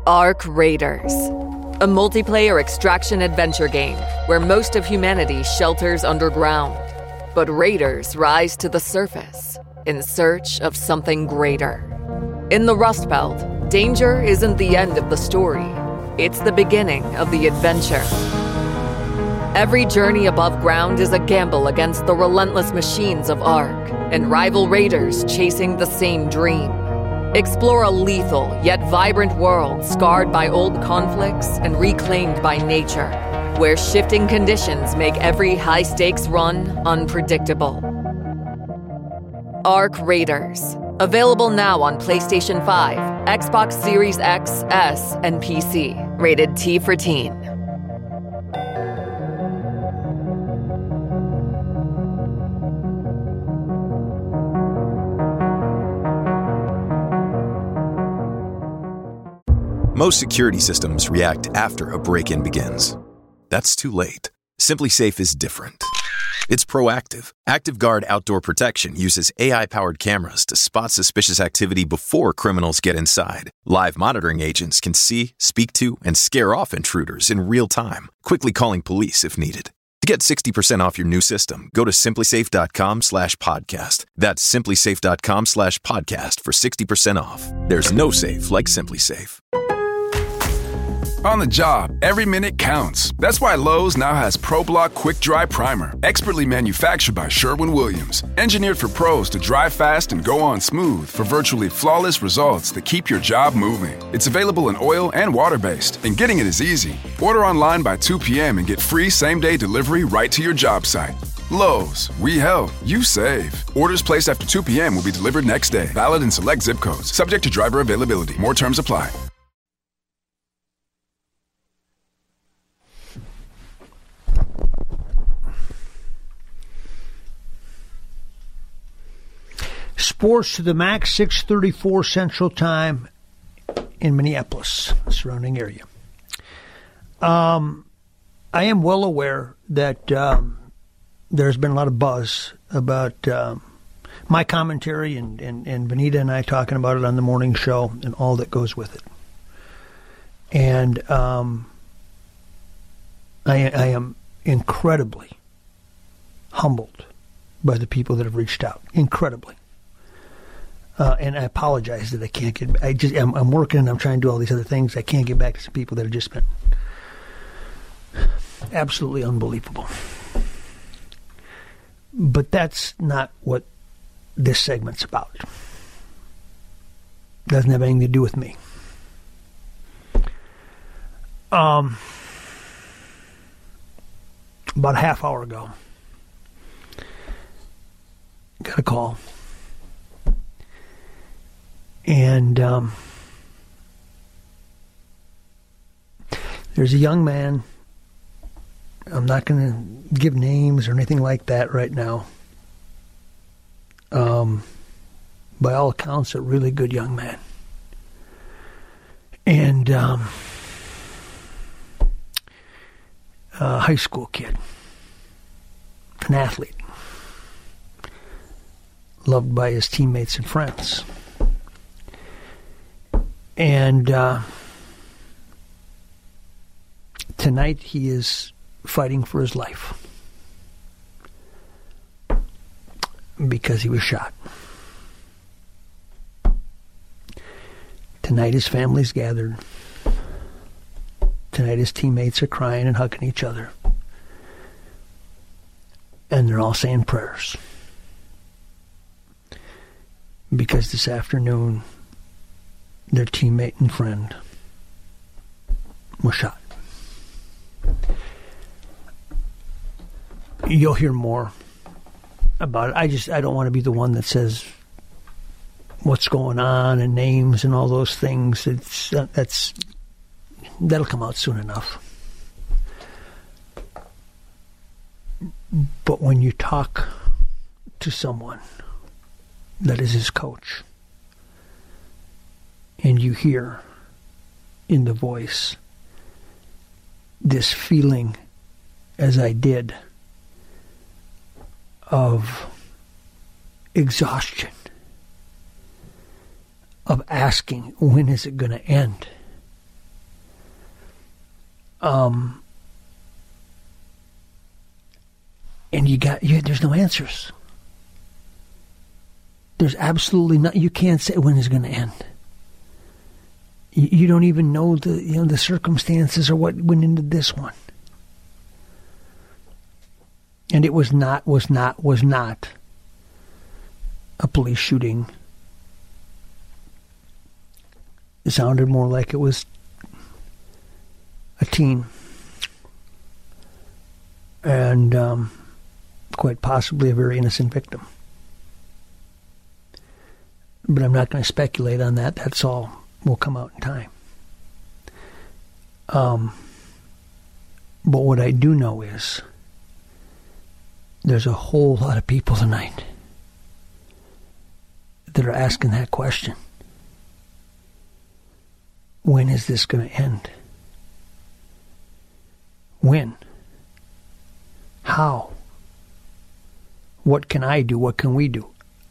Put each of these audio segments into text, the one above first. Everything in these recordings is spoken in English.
Ark Raiders, a multiplayer extraction adventure game where most of humanity shelters underground, but raiders rise to the surface in search of something greater. In the Rust Belt, danger isn't the end of the story. It's the beginning of the adventure. Every journey above ground is a gamble against the relentless machines of Ark and rival raiders chasing the same dream. Explore a lethal yet vibrant world scarred by old conflicts and reclaimed by nature, where shifting conditions make every high-stakes run unpredictable. Ark Raiders. Available now on PlayStation 5, Xbox Series X, S, and PC. Rated T for Teen. Most security systems react after a break-in begins. That's too late. SimpliSafe is different. It's proactive. ActiveGuard Outdoor Protection uses AI-powered cameras to spot suspicious activity before criminals get inside. Live monitoring agents can see, speak to, and scare off intruders in real time, quickly calling police if needed. To get 60% off your new system, go to simplisafe.com/podcast. That's simplisafe.com/podcast for 60% off. There's no safe like SimpliSafe. On the job, every minute counts. That's why Lowe's now has ProBlock Quick Dry Primer, expertly manufactured by Sherwin-Williams. Engineered for pros to dry fast and go on smooth for virtually flawless results that keep your job moving. It's available in oil and water-based, and getting it is easy. Order online by 2 p.m. and get free same-day delivery right to your job site. Lowe's, we help, you save. Orders placed after 2 p.m. will be delivered next day. Valid in select zip codes. Subject to driver availability. More terms apply. Sports to the max, 6:34 Central Time in Minneapolis, surrounding area. I am well aware that there's been a lot of buzz about my commentary and Benita and I talking about it on the morning show and all that goes with it. And I am incredibly humbled by the people that have reached out. Incredibly. And I apologize that I can't get. I'm working and I'm trying to do all these other things. I can't get back to some people that have just been absolutely unbelievable. But that's not what this segment's about. It doesn't have anything to do with me. About a half hour ago, got a call. And there's a young man. I'm not going to give names or anything like that right now. By all accounts, a really good young man. And a high school kid. An athlete. Loved by his teammates and friends. And tonight he is fighting for his life because he was shot. Tonight his family's gathered. Tonight his teammates are crying and hugging each other. And they're all saying prayers. Because this afternoon their teammate and friend was shot. You'll hear more about it. I don't want to be the one that says what's going on and names and all those things. That'll come out soon enough. But when you talk to someone that is his coach, and you hear in the voice this feeling, as I did, of exhaustion, of asking, when is it going to end? And there's no answers. There's absolutely not. You can't say when it's going to end. You don't even know the circumstances or what went into this one. And it was not a police shooting. It sounded more like it was a teen. And quite possibly a very innocent victim. But I'm not going to speculate on that. That's all will come out in time. But what I do know is there's a whole lot of people tonight that are asking that question. When is this going to end? When? How? What can I do? What can we do?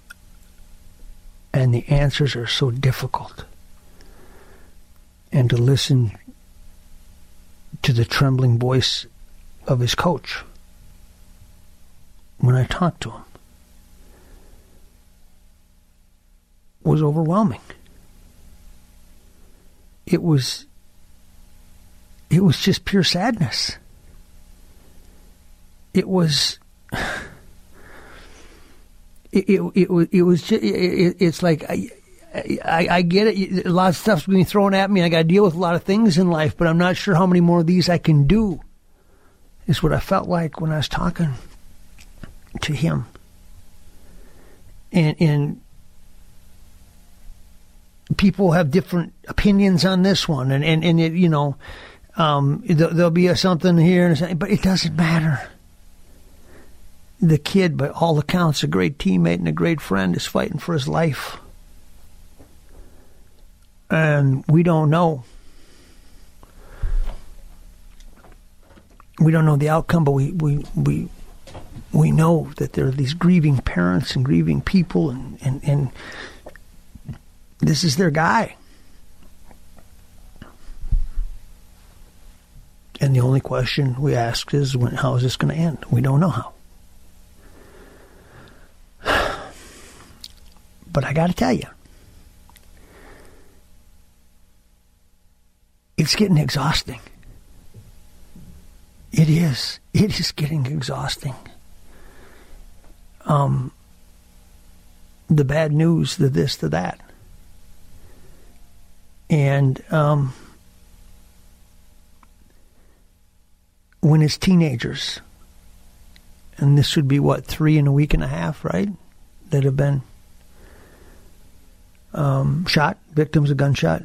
And the answers are so difficult. And to listen to the trembling voice of his coach when I talked to him was overwhelming. It was just pure sadness. It was it's like I get it. A lot of stuff's being thrown at me. I got to deal with a lot of things in life, but I'm not sure how many more of these I can do. Is what I felt like when I was talking to him. And people have different opinions on this one, and it, there'll be something here, but it doesn't matter. The kid, by all accounts, a great teammate and a great friend, is fighting for his life. And we don't know. We don't know the outcome, but we know that there are these grieving parents and grieving people, and this is their guy. And the only question we ask is, how is this going to end? We don't know how. But I got to tell you, it's getting exhausting. It is. It is getting exhausting. The bad news, the this, the that. And when it's teenagers, and this would be, 3 in a week and a half, right? That have been shot, victims of gunshot.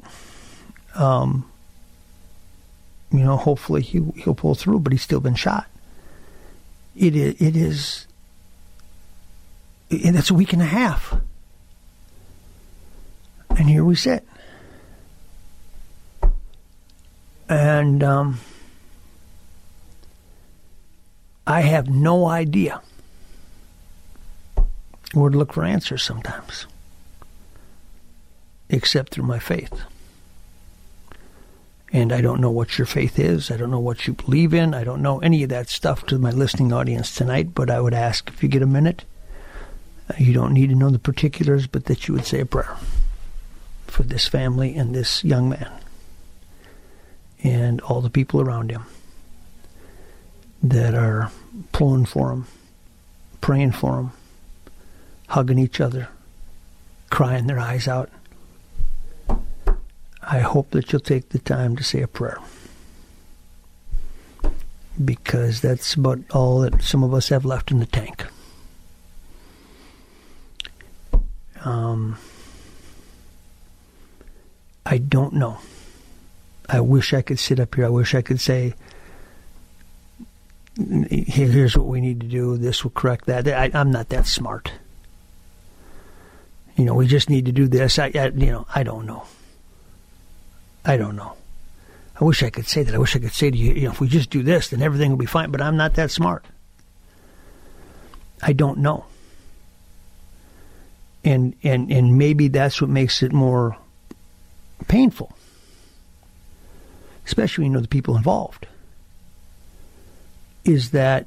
Hopefully he'll pull through, but he's still been shot. It is, and it's a week and a half. And here we sit. And I have no idea where to look for answers sometimes, except through my faith. And I don't know what your faith is. I don't know what you believe in. I don't know any of that stuff to my listening audience tonight, but I would ask, if you get a minute, you don't need to know the particulars, but that you would say a prayer for this family and this young man and all the people around him that are pulling for him, praying for him, hugging each other, crying their eyes out. I hope that you'll take the time to say a prayer, because that's about all that some of us have left in the tank. I don't know. I wish I could sit up here. I wish I could say, here's what we need to do. This will correct that. I'm not that smart. We just need to do this. I don't know. I don't know. I wish I could say that. I wish I could say to you, if we just do this, then everything will be fine. But I'm not that smart. I don't know. And maybe that's what makes it more painful. especially when you know the people involved, is that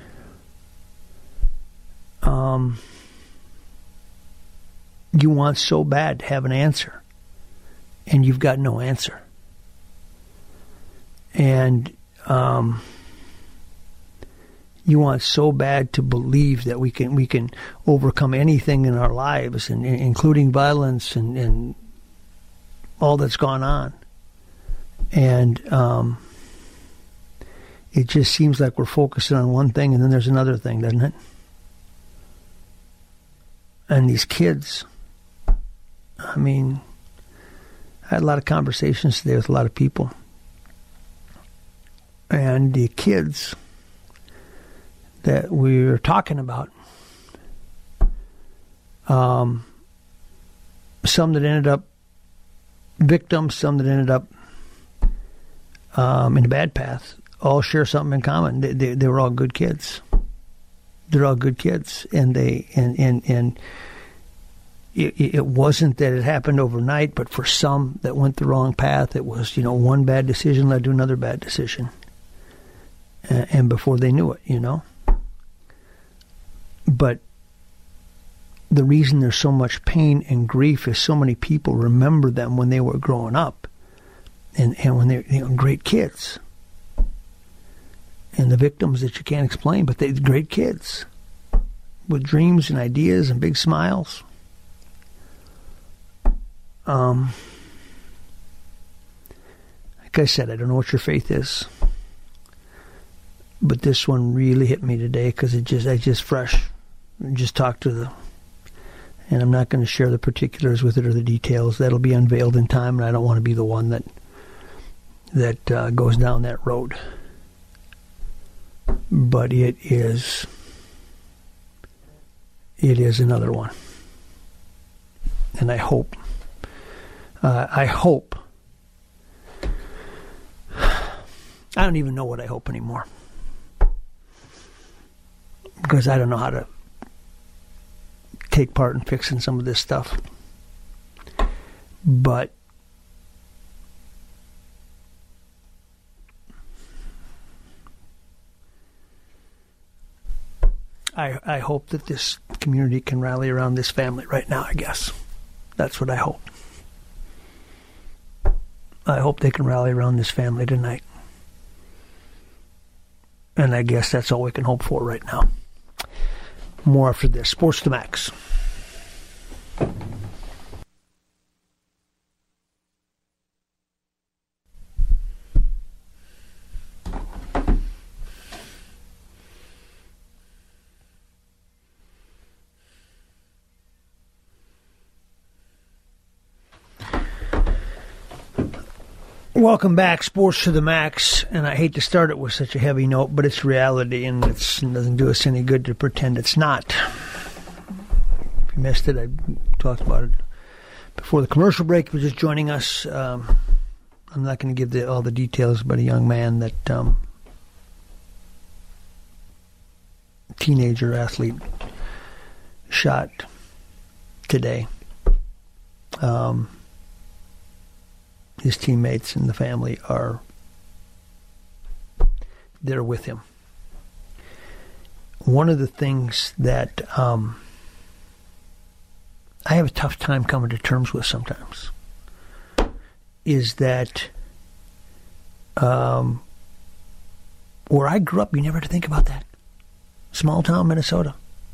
you want so bad to have an answer, and you've got no answer. And you want so bad to believe that we can overcome anything in our lives, and including violence and all that's gone on. And it just seems like we're focusing on one thing, and then there's another thing, doesn't it? And these kids, I mean, I had a lot of conversations today with a lot of people. And the kids that we were talking about, some that ended up victims, some that ended up in a bad path, all share something in common. They were all good kids. They're all good kids, and it wasn't that it happened overnight, but for some that went the wrong path, it was, one bad decision led to another bad decision, and before they knew it, But the reason there's so much pain and grief is so many people remember them when they were growing up, and when they're great kids. And the victims that you can't explain, but they're great kids with dreams and ideas and big smiles. Like I said, I don't know what your faith is, but this one really hit me today because I just fresh. I just talked to and I'm not going to share the particulars with it or the details. That'll be unveiled in time, and I don't want to be the one that goes down that road. But it is another one. And I hope, I don't even know what I hope anymore. Because I don't know how to take part in fixing some of this stuff. But I hope that this community can rally around this family right now, I guess. That's what I hope. I hope they can rally around this family tonight. And I guess that's all we can hope for right now. More after this. Sports to Max. Welcome back, Sports to the Max, and I hate to start it with such a heavy note, but it's reality, and it doesn't do us any good to pretend it's not. If you missed it, I talked about it before the commercial break. If you're just joining us, I'm not going to give all the details about a young man that teenager athlete shot today. His teammates and the family are there with him. One of the things that I have a tough time coming to terms with sometimes is that where I grew up, you never had to think about that. Small town Minnesota.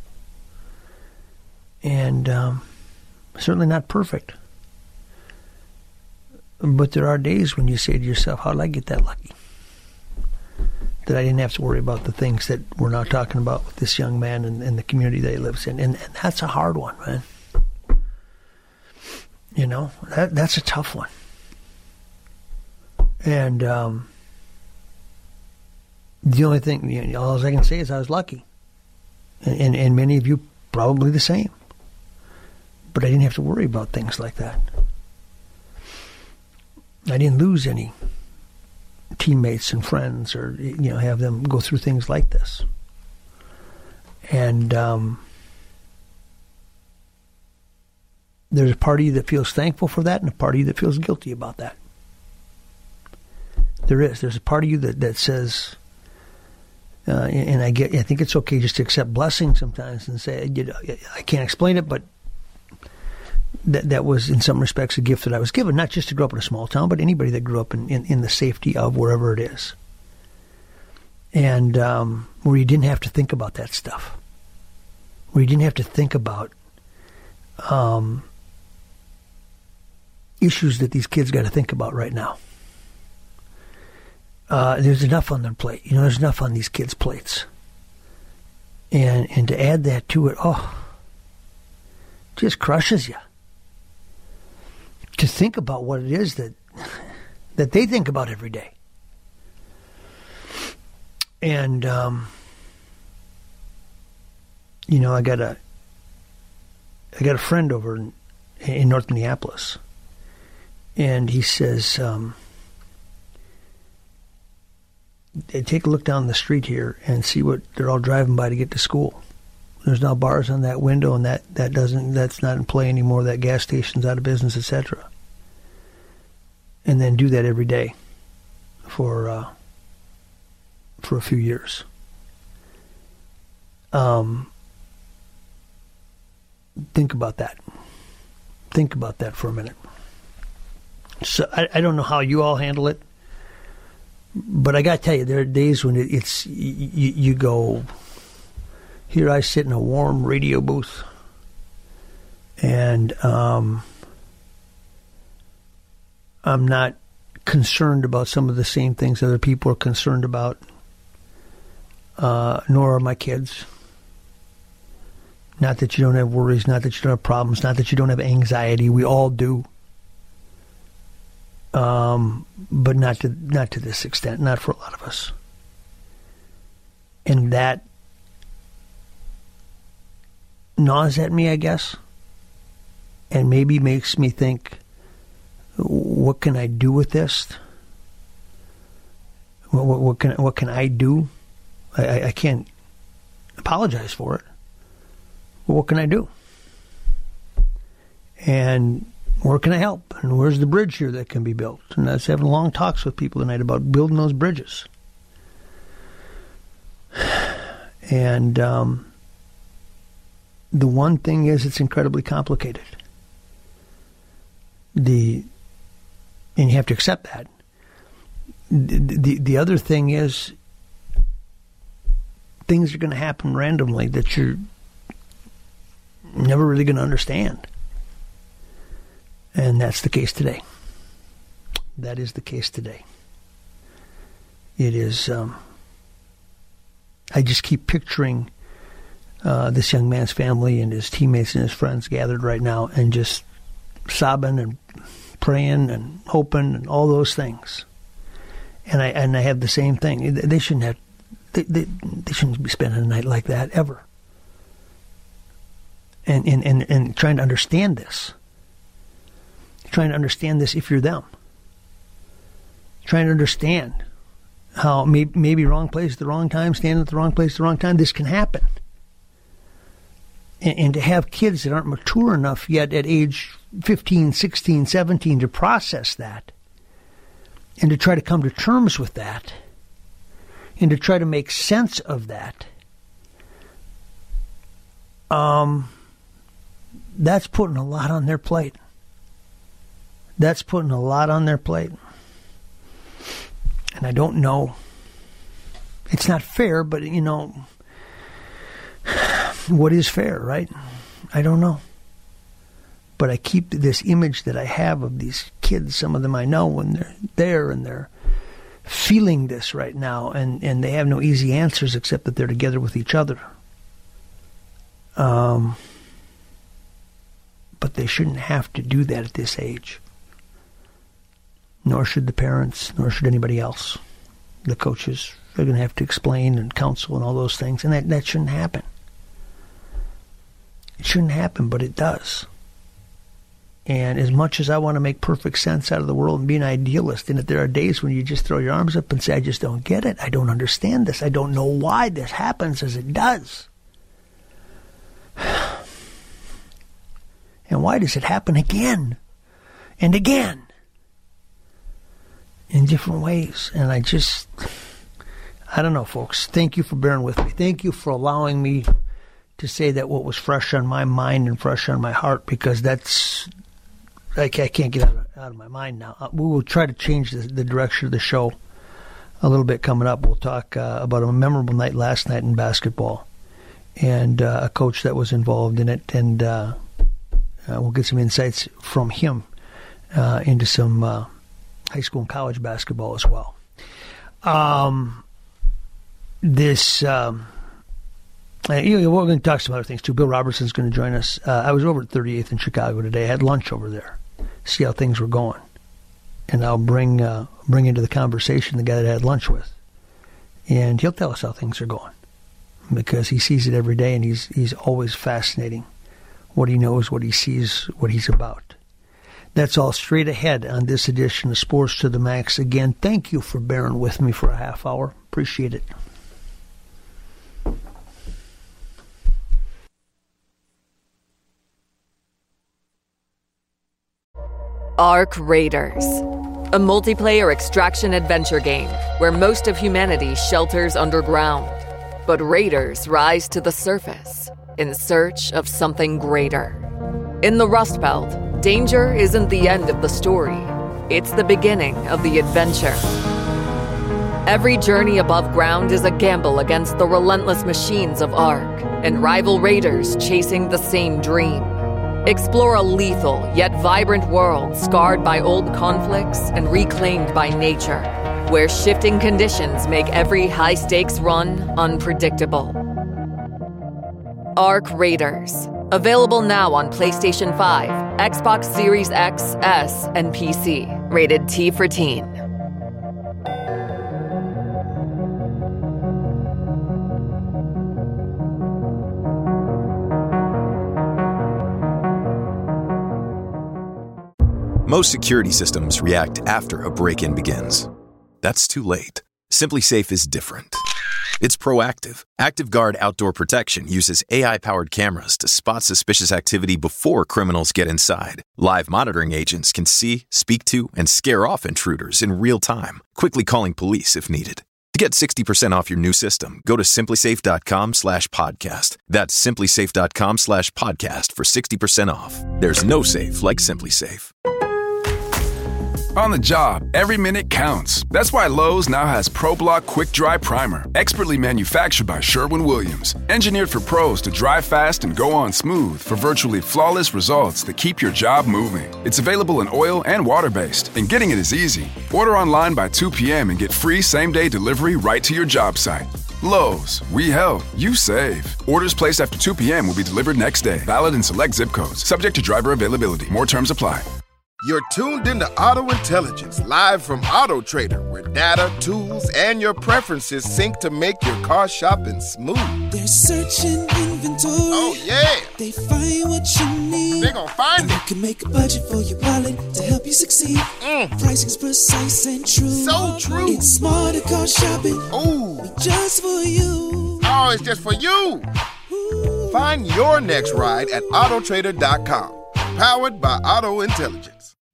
And certainly not perfect. But there are days when you say to yourself, how did I get that lucky? That I didn't have to worry about the things that we're now talking about with this young man and the community that he lives in. And that's a hard one, man. That's a tough one. And the only thing, all I can say is I was lucky. And many of you probably the same. But I didn't have to worry about things like that. I didn't lose any teammates and friends or, have them go through things like this. And there's a party that feels thankful for that and a party that feels guilty about that. There is. There's a part of you that says, and I think it's okay just to accept blessings sometimes and say, I can't explain it, but that was in some respects a gift that I was given, not just to grow up in a small town, but anybody that grew up in the safety of wherever it is. And where you didn't have to think about that stuff. Where you didn't have to think about issues that these kids got to think about right now. There's enough on their plate. There's enough on these kids' plates. And to add that to it, just crushes you. To think about what it is that they think about every day. And, I got a friend over in North Minneapolis, and he says, take a look down the street here and see what they're all driving by to get to school. There's now bars on that window, and that's not in play anymore. That gas station's out of business, etc. And then do that every day for a few years. Think about that. Think about that for a minute. So I don't know how you all handle it, but I got to tell you, there are days when it's you go, here I sit in a warm radio booth, and I'm not concerned about some of the same things other people are concerned about, nor are my kids. Not that you don't have worries, not that you don't have problems, not that you don't have anxiety. We all do. But not to this extent, not for a lot of us. And that gnaws at me, I guess, and maybe makes me think, what can I do with this? What can I do? I can't apologize for it. But what can I do? And where can I help? And where's the bridge here that can be built? And I was having long talks with people tonight about building those bridges. And the one thing is, it's incredibly complicated. And you have to accept that. The other thing is, things are going to happen randomly that you're never really going to understand. And that's the case today. That is the case today. It is, I just keep picturing this young man's family and his teammates and his friends gathered right now and just sobbing and praying and hoping and all those things. And I have the same thing. They shouldn't have, they shouldn't be spending a night like that ever. And trying to understand this. Trying to understand this if you're them. Trying to understand how maybe wrong place at the wrong time, standing at the wrong place at the wrong time, this can happen. And to have kids that aren't mature enough yet at age 15, 16, 17 to process that, and to try to come to terms with that, and to try to make sense of that, that's putting a lot on their plate. That's putting a lot on their plate. And I don't know. It's not fair, but, what is fair, right? I don't know. But I keep this image that I have of these kids, some of them I know, when they're there and they're feeling this right now, and they have no easy answers except that they're together with each other. But they shouldn't have to do that at this age. Nor should the parents, nor should anybody else. The coaches are going to have to explain and counsel and all those things, and that shouldn't happen. It shouldn't happen, but it does. And as much as I want to make perfect sense out of the world and be an idealist, and that there are days when you just throw your arms up and say, I just don't get it. I don't understand this. I don't know why this happens as it does. And why does it happen again and again? in different ways. And I don't know, folks. Thank you for bearing with me. Thank you for allowing me to say that what was fresh on my mind and fresh on my heart, because I can't get out of my mind now. We will try to change the direction of the show a little bit coming up. We'll talk about a memorable night last night in basketball and a coach that was involved in it, and we'll get some insights from him into some high school and college basketball as well. We're going to talk some other things too. Bill Robertson's going to join us. I was over at 38th in Chicago today. I had lunch over there, see how things were going, and I'll bring into the conversation the guy that I had lunch with, and he'll tell us how things are going, because he sees it every day, and he's always fascinating. What he knows, what he sees, what he's about. That's all straight ahead on this edition of Sports to the Max. Again, thank you for bearing with me for a half hour. Appreciate it. Ark Raiders, a multiplayer extraction adventure game where most of humanity shelters underground, but raiders rise to the surface in search of something greater. In the Rust Belt, danger isn't the end of the story. It's the beginning of the adventure. Every journey above ground is a gamble against the relentless machines of Ark and rival raiders chasing the same dream. Explore a lethal yet vibrant world scarred by old conflicts and reclaimed by nature, where shifting conditions make every high-stakes run unpredictable. Ark Raiders. Available now on PlayStation 5, Xbox Series X, S, and PC. Rated T for Teen. Most security systems react after a break-in begins. That's too late. SimpliSafe is different. It's proactive. ActiveGuard Outdoor Protection uses AI-powered cameras to spot suspicious activity before criminals get inside. Live monitoring agents can see, speak to, and scare off intruders in real time, quickly calling police if needed. To get 60% off your new system, go to simplisafe.com/podcast. That's simplisafe.com/podcast for 60% off. There's no safe like SimpliSafe. On the job, every minute counts. That's why Lowe's now has ProBlock Quick Dry Primer, expertly manufactured by Sherwin-Williams. Engineered for pros to dry fast and go on smooth for virtually flawless results that keep your job moving. It's available in oil and water-based, and getting it is easy. Order online by 2 p.m. and get free same-day delivery right to your job site. Lowe's, we help, you save. Orders placed after 2 p.m. will be delivered next day. Valid in select zip codes. Subject to driver availability. More terms apply. You're tuned into Auto Intelligence, live from Auto Trader, where data, tools, and your preferences sync to make your car shopping smooth. They're searching inventory. Oh, yeah. They find what you need. They're gonna find and it. You can make a budget for your wallet to help you succeed. Pricing's precise and true. So true. It's smarter car shopping. Ooh. Just for you. Oh, it's just for you. Ooh. Find your next ride at Autotrader.com. Powered by Auto Intelligence.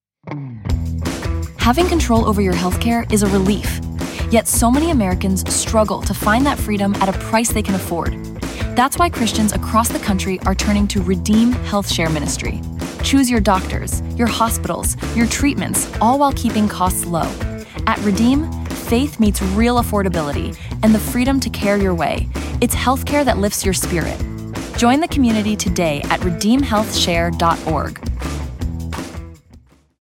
Having control over your healthcare is a relief. Yet so many Americans struggle to find that freedom at a price they can afford. That's why Christians across the country are turning to Redeem Health Share Ministry. Choose your doctors, your hospitals, your treatments, all while keeping costs low. At Redeem, faith meets real affordability and the freedom to care your way. It's healthcare that lifts your spirit. Join the community today at redeemhealthshare.org.